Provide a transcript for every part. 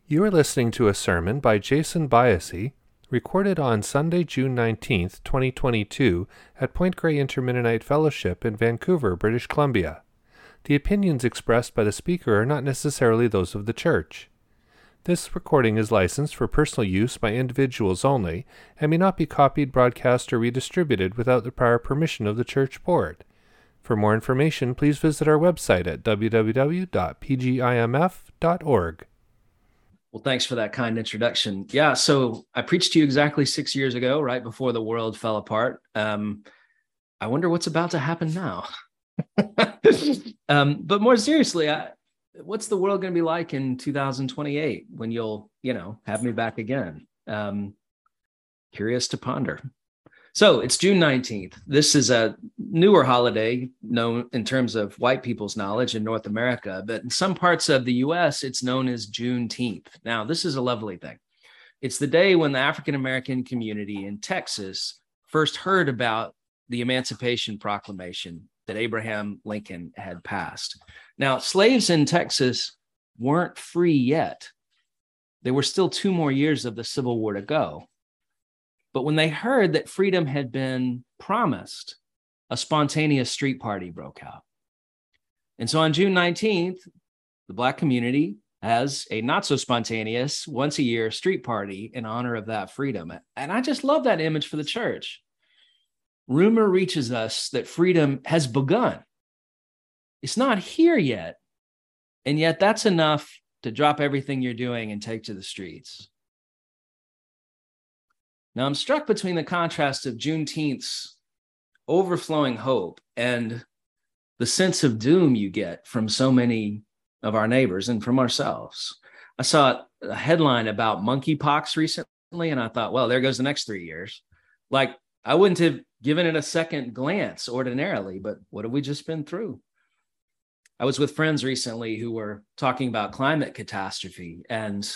You are listening to a sermon by Jason Biasi, recorded on Sunday, June 19th, 2022, at Point Grey Intermennonite Fellowship in Vancouver, British Columbia. The opinions expressed by the speaker are not necessarily those of the church. This recording is licensed for personal use by individuals only and may not be copied, broadcast, or redistributed without the prior permission of the church board. For more information, please visit our website at www.pgimf.org. Well, thanks for that kind introduction. Yeah, so I preached to you exactly 6 years ago, right before the world fell apart. I wonder what's about to happen now. But more seriously, what's the world going to be like in 2028 when you'll, have me back again? Curious to ponder. So it's June 19th. This is a newer holiday known in terms of white people's knowledge in North America, but in some parts of the US, it's known as Juneteenth. Now, this is a lovely thing. It's the day when the African-American community in Texas first heard about the Emancipation Proclamation that Abraham Lincoln had passed. Now, slaves in Texas weren't free yet. There were still 2 more years of the Civil War to go. But when they heard that freedom had been promised, a spontaneous street party broke out. And so on June 19th, the Black community has a not so spontaneous once a year street party in honor of that freedom. And I just love that image for the church. Rumor reaches us that freedom has begun. It's not here yet. And yet that's enough to drop everything you're doing and take to the streets. Now, I'm struck between the contrast of Juneteenth's overflowing hope and the sense of doom you get from so many of our neighbors and from ourselves. I saw a headline about monkeypox recently, and I thought, well, there goes the next 3 years. Like, I wouldn't have given it a second glance ordinarily, but what have we just been through? I was with friends recently who were talking about climate catastrophe, and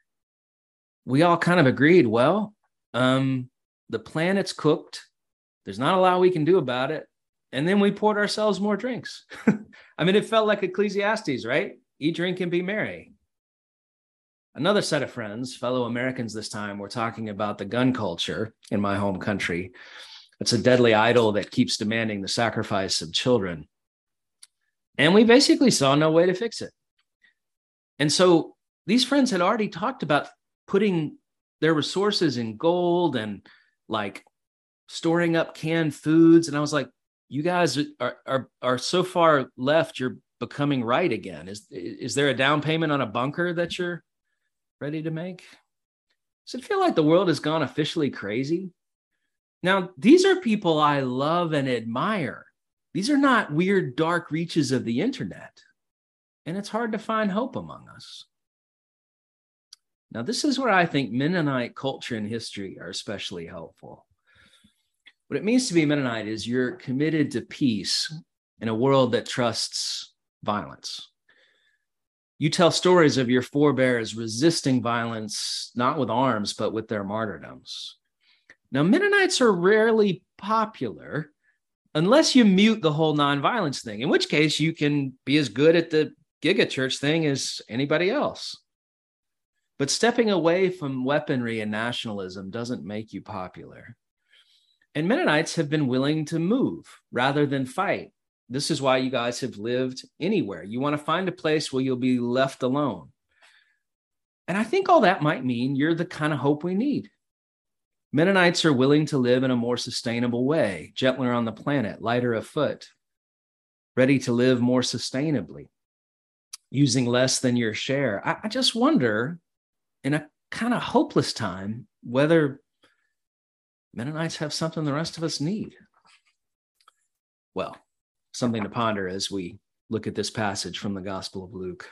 we all kind of agreed, well, the planet's cooked. There's not a lot we can do about it. And then we poured ourselves more drinks. I mean, it felt like Ecclesiastes, right? Eat, drink, and be merry. Another set of friends, fellow Americans this time, were talking about the gun culture in my home country. It's a deadly idol that keeps demanding the sacrifice of children. And we basically saw no way to fix it. And so these friends had already talked about putting their resources in gold and like storing up canned foods. And I was like, you guys are so far left, you're becoming right again. Is there a down payment on a bunker that you're ready to make? Does it feel like the world has gone officially crazy? Now, these are people I love and admire. These are not weird, dark reaches of the internet. And it's hard to find hope among us. Now, this is where I think Mennonite culture and history are especially helpful. What it means to be Mennonite is you're committed to peace in a world that trusts violence. You tell stories of your forebears resisting violence, not with arms, but with their martyrdoms. Now, Mennonites are rarely popular unless you mute the whole nonviolence thing, in which case you can be as good at the gigachurch thing as anybody else. But stepping away from weaponry and nationalism doesn't make you popular. And Mennonites have been willing to move rather than fight. This is why you guys have lived anywhere. You want to find a place where you'll be left alone. And I think all that might mean you're the kind of hope we need. Mennonites are willing to live in a more sustainable way, gentler on the planet, lighter of foot, ready to live more sustainably, using less than your share. I just wonder, in a kind of hopeless time, whether Mennonites have something the rest of us need. Well, something to ponder as we look at this passage from the Gospel of Luke.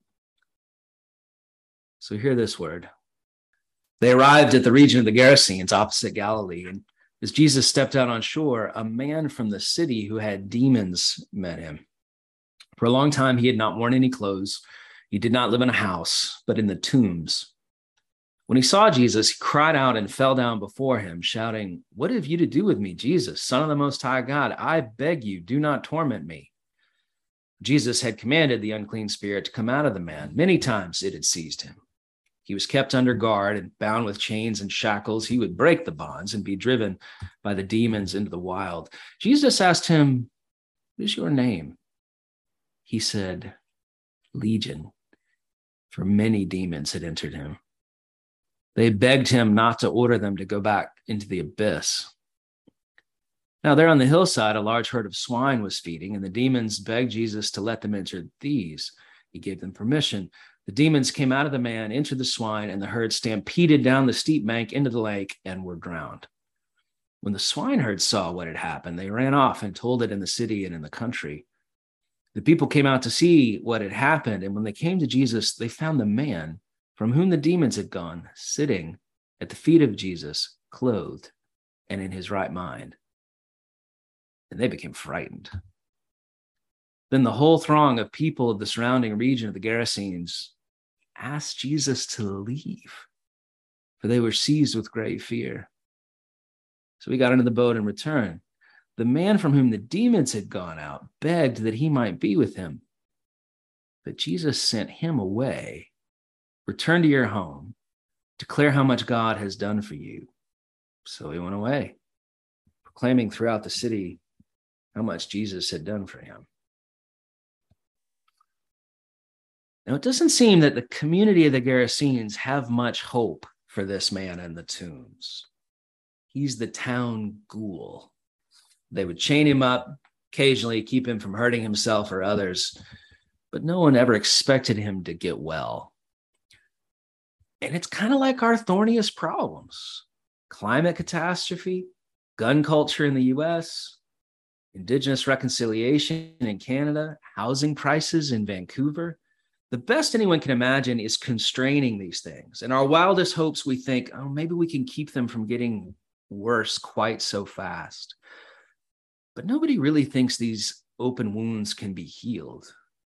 So hear this word. They arrived at the region of the Gerasenes opposite Galilee, and as Jesus stepped out on shore, a man from the city who had demons met him. For a long time, he had not worn any clothes. He did not live in a house, but in the tombs. When he saw Jesus, he cried out and fell down before him, shouting, "What have you to do with me, Jesus, Son of the Most High God? I beg you, do not torment me." Jesus had commanded the unclean spirit to come out of the man. Many times it had seized him. He was kept under guard and bound with chains and shackles. He would break the bonds and be driven by the demons into the wild. Jesus asked him, "What is your name?" He said, "Legion," for many demons had entered him. They begged him not to order them to go back into the abyss. Now, there on the hillside, a large herd of swine was feeding, and the demons begged Jesus to let them enter these. He gave them permission. The demons came out of the man, entered the swine, and the herd stampeded down the steep bank into the lake and were drowned. When the swineherd saw what had happened, they ran off and told it in the city and in the country. The people came out to see what had happened, and when they came to Jesus, they found the man from whom the demons had gone sitting at the feet of Jesus, clothed and in his right mind. And they became frightened. Then the whole throng of people of the surrounding region of the Gerasenes asked Jesus to leave, for they were seized with great fear. So he got into the boat and returned. The man from whom the demons had gone out begged that he might be with him. But Jesus sent him away. "Return to your home, declare how much God has done for you." So he went away, proclaiming throughout the city how much Jesus had done for him. Now, it doesn't seem that the community of the Gerasenes have much hope for this man in the tombs. He's the town ghoul. They would chain him up, occasionally keep him from hurting himself or others, but no one ever expected him to get well. And it's kind of like our thorniest problems: climate catastrophe, gun culture in the US, Indigenous reconciliation in Canada, housing prices in Vancouver. The best anyone can imagine is constraining these things. In our wildest hopes, we think, oh, maybe we can keep them from getting worse quite so fast. But nobody really thinks these open wounds can be healed.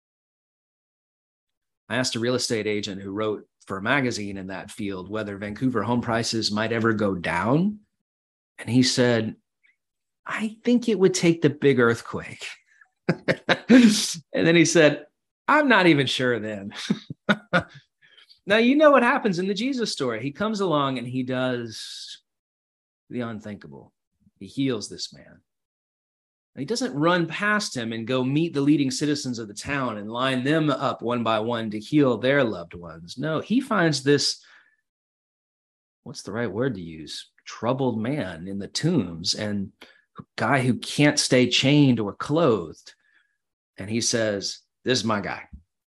I asked a real estate agent who wrote for a magazine in that field whether Vancouver home prices might ever go down. And he said, "I think it would take the big earthquake." And then he said, "I'm not even sure then." Now, you know what happens in the Jesus story. He comes along and he does the unthinkable. He heals this man. He doesn't run past him and go meet the leading citizens of the town and line them up one by one to heal their loved ones. No, he finds this, what's the right word to use? Troubled man in the tombs, and a guy who can't stay chained or clothed. And he says, "This is my guy."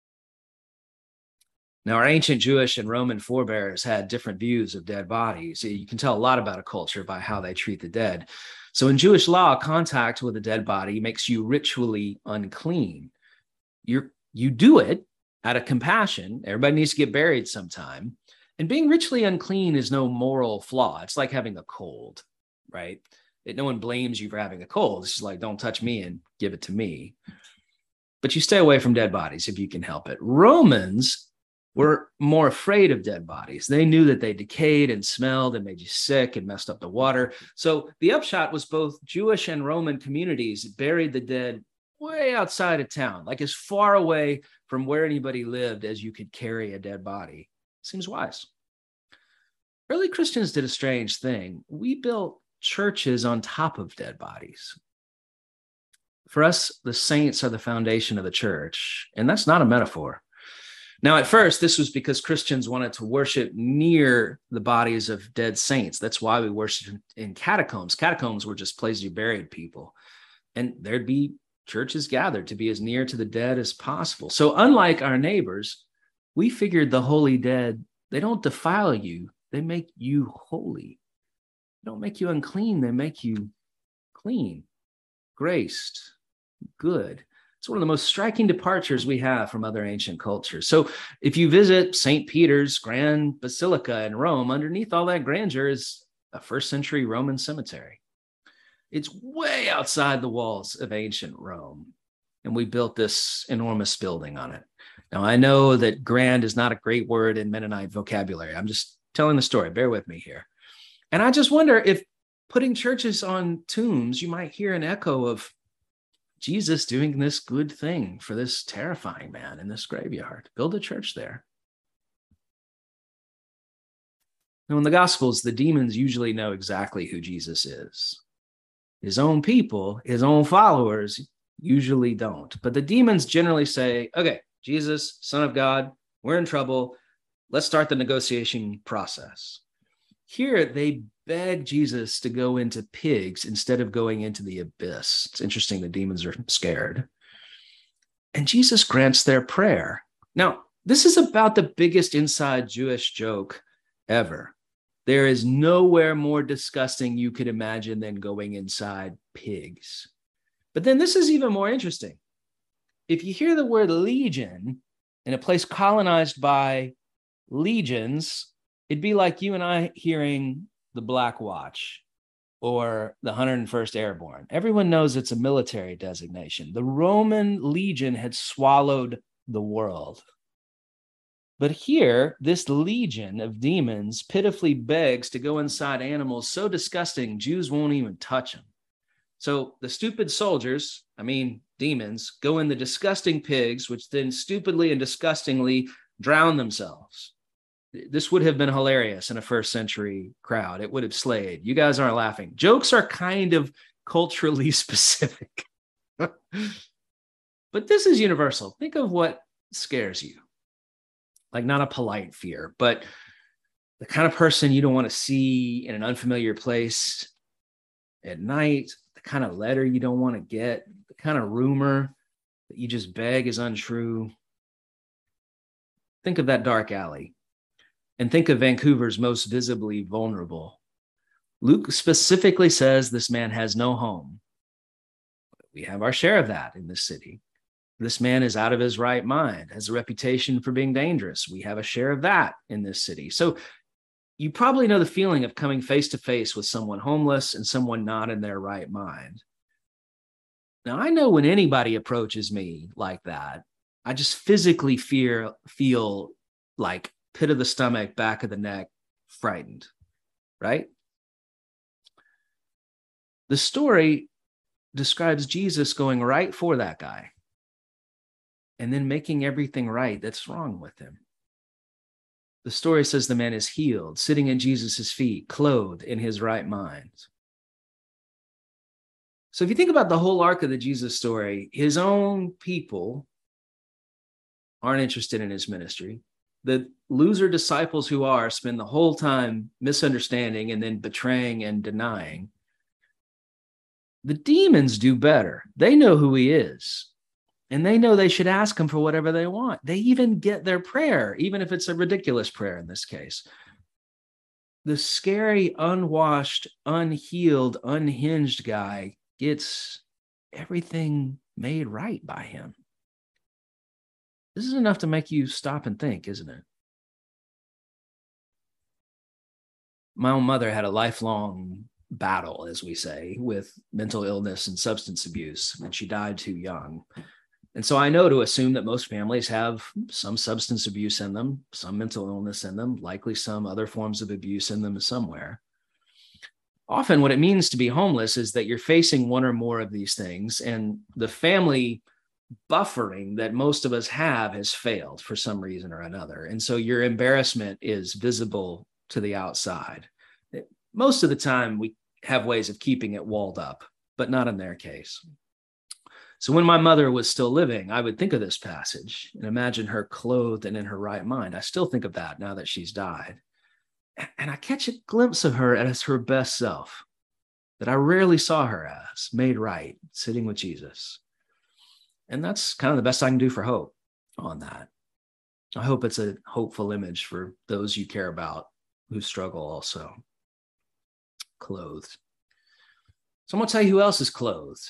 Now, our ancient Jewish and Roman forebears had different views of dead bodies. You can tell a lot about a culture by how they treat the dead. So in Jewish law, contact with a dead body makes you ritually unclean. You do it out of compassion. Everybody needs to get buried sometime. And being ritually unclean is no moral flaw. It's like having a cold, right? No one blames you for having a cold. It's just like, don't touch me and give it to me. But you stay away from dead bodies if you can help it. Romans were more afraid of dead bodies. They knew that they decayed and smelled and made you sick and messed up the water. So the upshot was both Jewish and Roman communities buried the dead way outside of town, like as far away from where anybody lived as you could carry a dead body. Seems wise. Early Christians did a strange thing. We built churches on top of dead bodies. For us, the saints are the foundation of the church, and that's not a metaphor. Now, at first, this was because Christians wanted to worship near the bodies of dead saints. That's why we worship in catacombs. Catacombs were just places you buried people. And there'd be churches gathered to be as near to the dead as possible. So unlike our neighbors, we figured the holy dead, they don't defile you. They make you holy. They don't make you unclean. They make you clean, graced, good. It's one of the most striking departures we have from other ancient cultures. So if you visit St. Peter's Grand Basilica in Rome, underneath all that grandeur is a first century Roman cemetery. It's way outside the walls of ancient Rome. And we built this enormous building on it. Now, I know that grand is not a great word in Mennonite vocabulary. I'm just telling the story. Bear with me here. And I just wonder if putting churches on tombs, you might hear an echo of Jesus doing this good thing for this terrifying man in this graveyard. Build a church there. Now, in the Gospels, the demons usually know exactly who Jesus is. His own people, his own followers, usually don't. But the demons generally say, okay, Jesus, Son of God, we're in trouble. Let's start the negotiation process. Here, they beg Jesus to go into pigs instead of going into the abyss. It's interesting, the demons are scared. And Jesus grants their prayer. Now, this is about the biggest inside Jewish joke ever. There is nowhere more disgusting you could imagine than going inside pigs. But then this is even more interesting. If you hear the word legion in a place colonized by legions, it'd be like you and I hearing the Black Watch or the 101st Airborne. Everyone knows it's a military designation. The Roman legion had swallowed the world. But here, this legion of demons pitifully begs to go inside animals so disgusting, Jews won't even touch them. So the stupid soldiers, demons, go in the disgusting pigs, which then stupidly and disgustingly drown themselves. This would have been hilarious in a first century crowd. It would have slayed. You guys aren't laughing. Jokes are kind of culturally specific. But this is universal. Think of what scares you. Like, not a polite fear, but the kind of person you don't want to see in an unfamiliar place at night, the kind of letter you don't want to get, the kind of rumor that you just beg is untrue. Think of that dark alley and think of Vancouver's most visibly vulnerable. Luke specifically says this man has no home. We have our share of that in this city. This man is out of his right mind, has a reputation for being dangerous. We have a share of that in this city. So you probably know the feeling of coming face to face with someone homeless and someone not in their right mind. Now, I know when anybody approaches me like that, I just physically feel like pit of the stomach, back of the neck, frightened, right? The story describes Jesus going right for that guy and then making everything right that's wrong with him. The story says the man is healed, sitting at Jesus' feet, clothed in his right mind. So if you think about the whole arc of the Jesus story, his own people aren't interested in his ministry. The loser disciples who are spend the whole time misunderstanding and then betraying and denying. The demons do better. They know who he is. And they know they should ask him for whatever they want. They even get their prayer, even if it's a ridiculous prayer in this case. The scary, unwashed, unhealed, unhinged guy gets everything made right by him. This is enough to make you stop and think, isn't it? My own mother had a lifelong battle, as we say, with mental illness and substance abuse, and she died too young. And so I know to assume that most families have some substance abuse in them, some mental illness in them, likely some other forms of abuse in them somewhere. Often what it means to be homeless is that you're facing one or more of these things, and the family buffering that most of us have has failed for some reason or another. And so your embarrassment is visible to the outside. Most of the time we have ways of keeping it walled up, but not in their case. So when my mother was still living, I would think of this passage and imagine her clothed and in her right mind. I still think of that now that she's died. And I catch a glimpse of her as her best self that I rarely saw her as, made right, sitting with Jesus. And that's kind of the best I can do for hope on that. I hope it's a hopeful image for those you care about who struggle also. Clothed. So I'm going to tell you who else is clothed.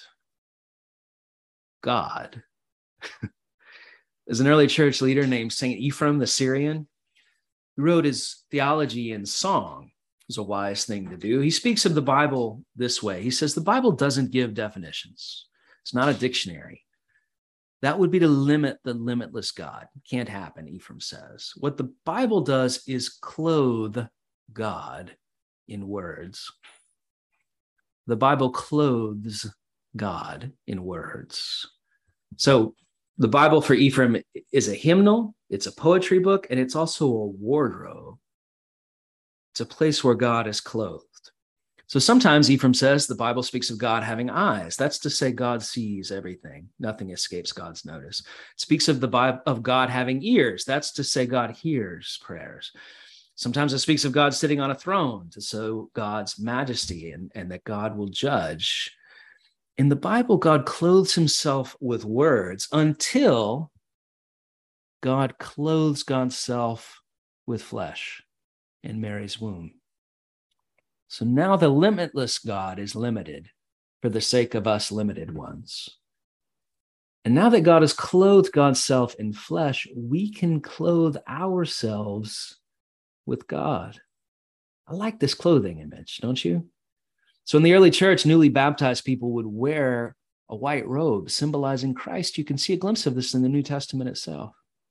God. There's an early church leader named St. Ephraim the Syrian who wrote his theology in song. It was a wise thing to do. He speaks of the Bible this way. He says, the Bible doesn't give definitions. It's not a dictionary. That would be to limit the limitless God. Can't happen, Ephraim says. What the Bible does is clothe God in words. The Bible clothes God in words. So the Bible for Ephraim is a hymnal, it's a poetry book, and it's also a wardrobe. It's a place where God is clothed. So sometimes Ephraim says the Bible speaks of God having eyes. That's to say God sees everything. Nothing escapes God's notice. It speaks of the Bible of God having ears. That's to say God hears prayers. Sometimes it speaks of God sitting on a throne to show God's majesty and that God will judge. In the Bible, God clothes himself with words until God clothes God's self with flesh in Mary's womb. So now the limitless God is limited for the sake of us limited ones. And now that God has clothed God's self in flesh, we can clothe ourselves with God. I like this clothing image, don't you? So in the early church, newly baptized people would wear a white robe symbolizing Christ. You can see a glimpse of this in the New Testament itself.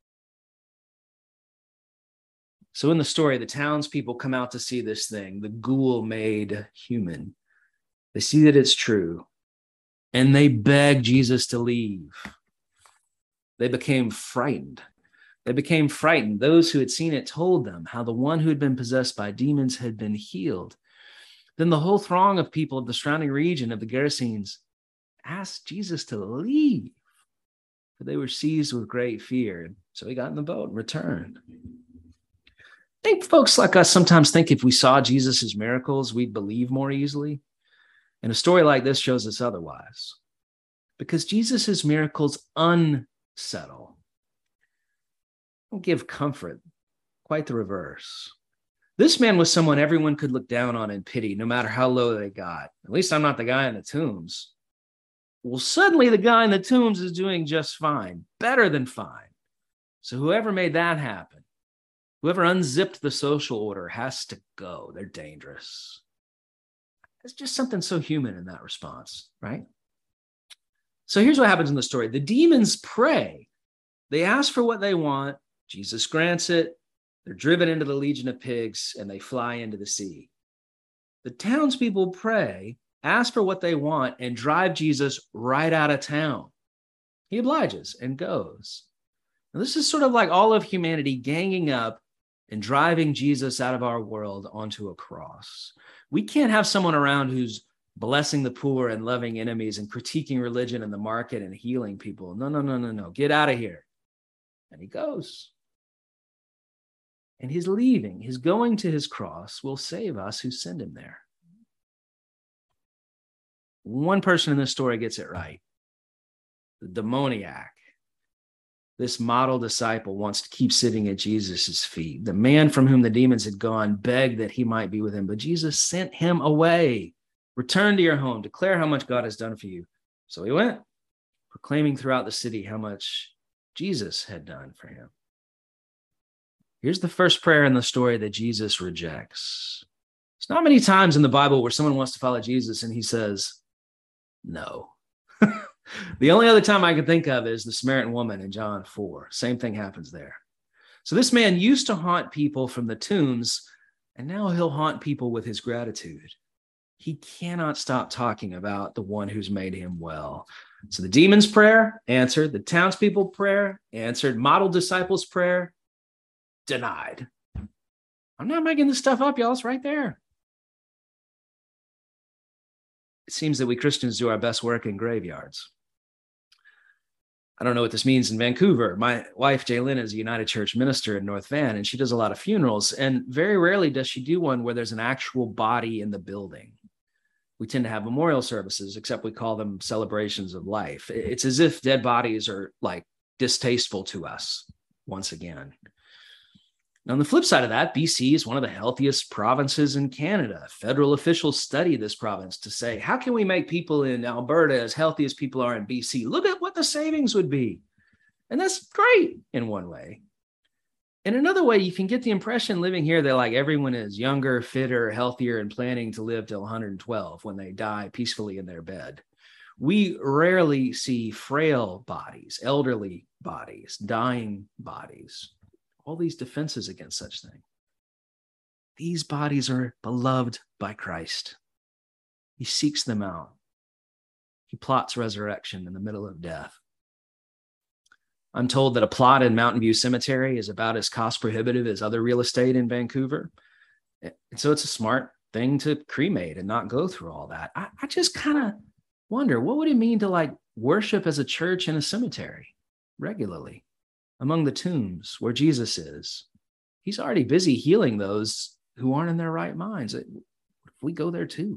So in the story, the townspeople come out to see this thing, the ghoul made human. They see that it's true, and they beg Jesus to leave. They became frightened. Those who had seen it told them how the one who had been possessed by demons had been healed. Then the whole throng of people of the surrounding region of the Gerasenes asked Jesus to leave, for they were seized with great fear. So he got in the boat and returned. I think folks like us sometimes think if we saw Jesus's miracles, we'd believe more easily. And a story like this shows us otherwise. Because Jesus's miracles unsettle, don't give comfort, quite the reverse. This man was someone everyone could look down on and pity, no matter how low they got. At least I'm not the guy in the tombs. Well, suddenly the guy in the tombs is doing just fine, better than fine. So whoever made that happen, whoever unzipped the social order has to go. They're dangerous. There's just something so human in that response, right? So here's what happens in the story. The demons pray. They ask for what they want. Jesus grants it. They're driven into the legion of pigs, and they fly into the sea. The townspeople pray, ask for what they want, and drive Jesus right out of town. He obliges and goes. Now, this is sort of like all of humanity ganging up and driving Jesus out of our world onto a cross. We can't have someone around who's blessing the poor and loving enemies and critiquing religion and the market and healing people. No. Get out of here. And he goes. And he's leaving. His going to his cross will save us who send him there. One person in this story gets it right. The demoniac. This model disciple wants to keep sitting at Jesus' feet. The man from whom the demons had gone begged that he might be with him, but Jesus sent him away. Return to your home. Declare how much God has done for you. So he went, proclaiming throughout the city how much Jesus had done for him. Here's the first prayer in the story that Jesus rejects. It's not many times in the Bible where someone wants to follow Jesus and he says, no. The only other time I can think of is the Samaritan woman in John 4. Same thing happens there. So this man used to haunt people from the tombs, and now he'll haunt people with his gratitude. He cannot stop talking about the one who's made him well. So the demon's prayer answered, the townspeople prayer answered, model disciples prayer denied. I'm not making this stuff up, y'all. It's right there. It seems that we Christians do our best work in graveyards. I don't know what this means in Vancouver. My wife, Jaylyn, is a United Church minister in North Van, and she does a lot of funerals. And very rarely does she do one where there's an actual body in the building. We tend to have memorial services, except we call them celebrations of life. It's as if dead bodies are like distasteful to us once again. Now, on the flip side of that, BC is one of the healthiest provinces in Canada. Federal officials study this province to say, how can we make people in Alberta as healthy as people are in BC? Look at what the savings would be. And that's great in one way. In another way, you can get the impression living here that like everyone is younger, fitter, healthier, and planning to live till 112 when they die peacefully in their bed. We rarely see frail bodies, elderly bodies, dying bodies. All these defenses against such thing. These bodies are beloved by Christ. He seeks them out. He plots resurrection in the middle of death. I'm told that a plot in Mountain View Cemetery is about as cost prohibitive as other real estate in Vancouver. And so it's a smart thing to cremate and not go through all that. I just kind of wonder, what would it mean to like worship as a church in a cemetery regularly among the tombs where Jesus is? He's already busy healing those who aren't in their right minds. What if we go there too?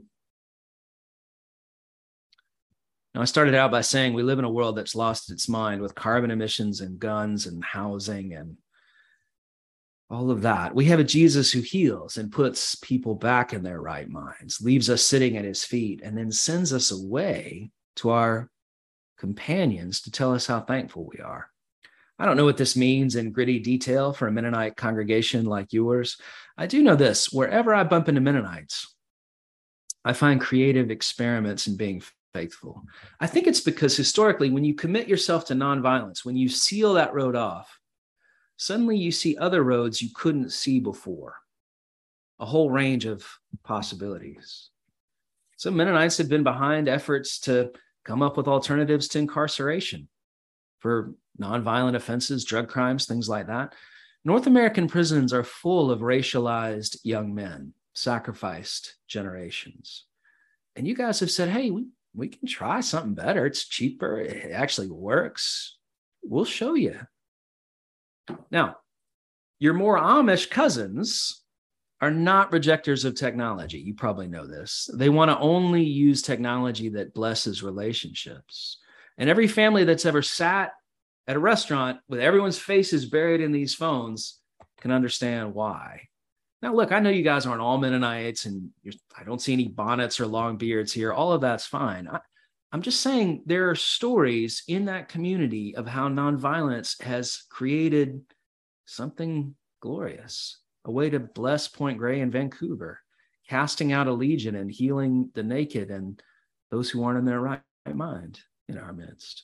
Now, I started out by saying we live in a world that's lost its mind with carbon emissions and guns and housing and all of that. We have a Jesus who heals and puts people back in their right minds, leaves us sitting at his feet, and then sends us away to our companions to tell us how thankful we are. I don't know what this means in gritty detail for a Mennonite congregation like yours. I do know this: wherever I bump into Mennonites, I find creative experiments in being faithful. I think it's because historically, when you commit yourself to nonviolence, when you seal that road off, suddenly you see other roads you couldn't see before, a whole range of possibilities. Some Mennonites have been behind efforts to come up with alternatives to incarceration for nonviolent offenses, drug crimes, things like that. North American prisons are full of racialized young men, sacrificed generations. And you guys have said, hey, we can try something better. It's cheaper. It actually works. We'll show you. Now, your more Amish cousins are not rejectors of technology. You probably know this. They want to only use technology that blesses relationships. And every family that's ever sat at a restaurant with everyone's faces buried in these phones can understand why. Now, look, I know you guys aren't all Mennonites, and I don't see any bonnets or long beards here. All of that's fine. I'm just saying there are stories in that community of how nonviolence has created something glorious, a way to bless Point Grey and Vancouver, casting out a legion and healing the naked and those who aren't in their right mind in our midst.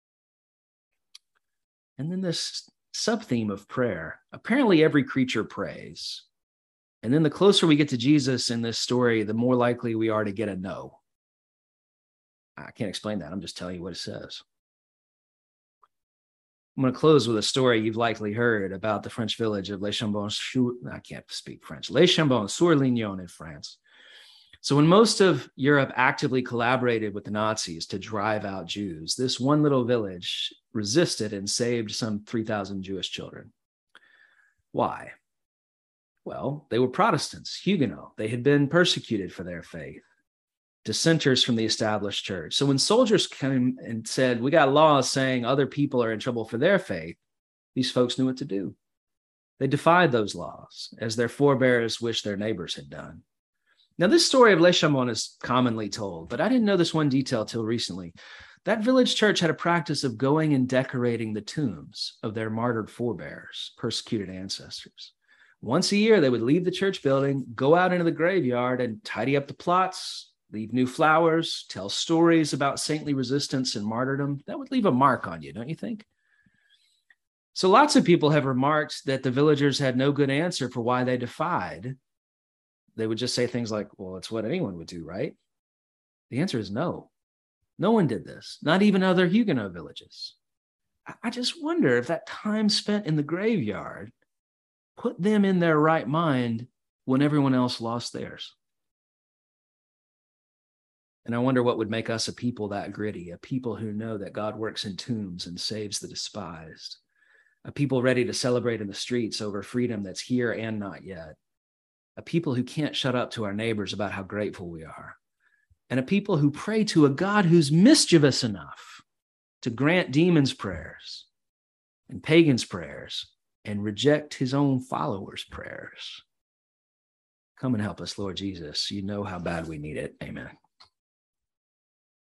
And then this sub-theme of prayer. Apparently every creature prays. And then the closer we get to Jesus in this story, the more likely we are to get a no. I can't explain that. I'm just telling you what it says. I'm going to close with a story you've likely heard about the French village of Les Chambon. I can't speak French. Les Chambon-sur-Lignon in France. So when most of Europe actively collaborated with the Nazis to drive out Jews, this one little village resisted and saved some 3,000 Jewish children. Why? Well, they were Protestants, Huguenot. They had been persecuted for their faith, dissenters from the established church. So when soldiers came and said, we got laws saying other people are in trouble for their faith, these folks knew what to do. They defied those laws, as their forebears wished their neighbors had done. Now, this story of Les Chambon is commonly told, but I didn't know this one detail till recently. That village church had a practice of going and decorating the tombs of their martyred forebears, persecuted ancestors. Once a year, they would leave the church building, go out into the graveyard and tidy up the plots, leave new flowers, tell stories about saintly resistance and martyrdom. That would leave a mark on you, don't you think? So lots of people have remarked that the villagers had no good answer for why they defied. They would just say things like, well, it's what anyone would do, right? The answer is no. No one did this, not even other Huguenot villages. I just wonder if that time spent in the graveyard put them in their right mind when everyone else lost theirs. And I wonder what would make us a people that gritty, a people who know that God works in tombs and saves the despised, a people ready to celebrate in the streets over freedom that's here and not yet, a people who can't shut up to our neighbors about how grateful we are, and a people who pray to a God who's mischievous enough to grant demons' prayers and pagans' prayers and reject his own followers' prayers. Come and help us, Lord Jesus. You know how bad we need it. Amen.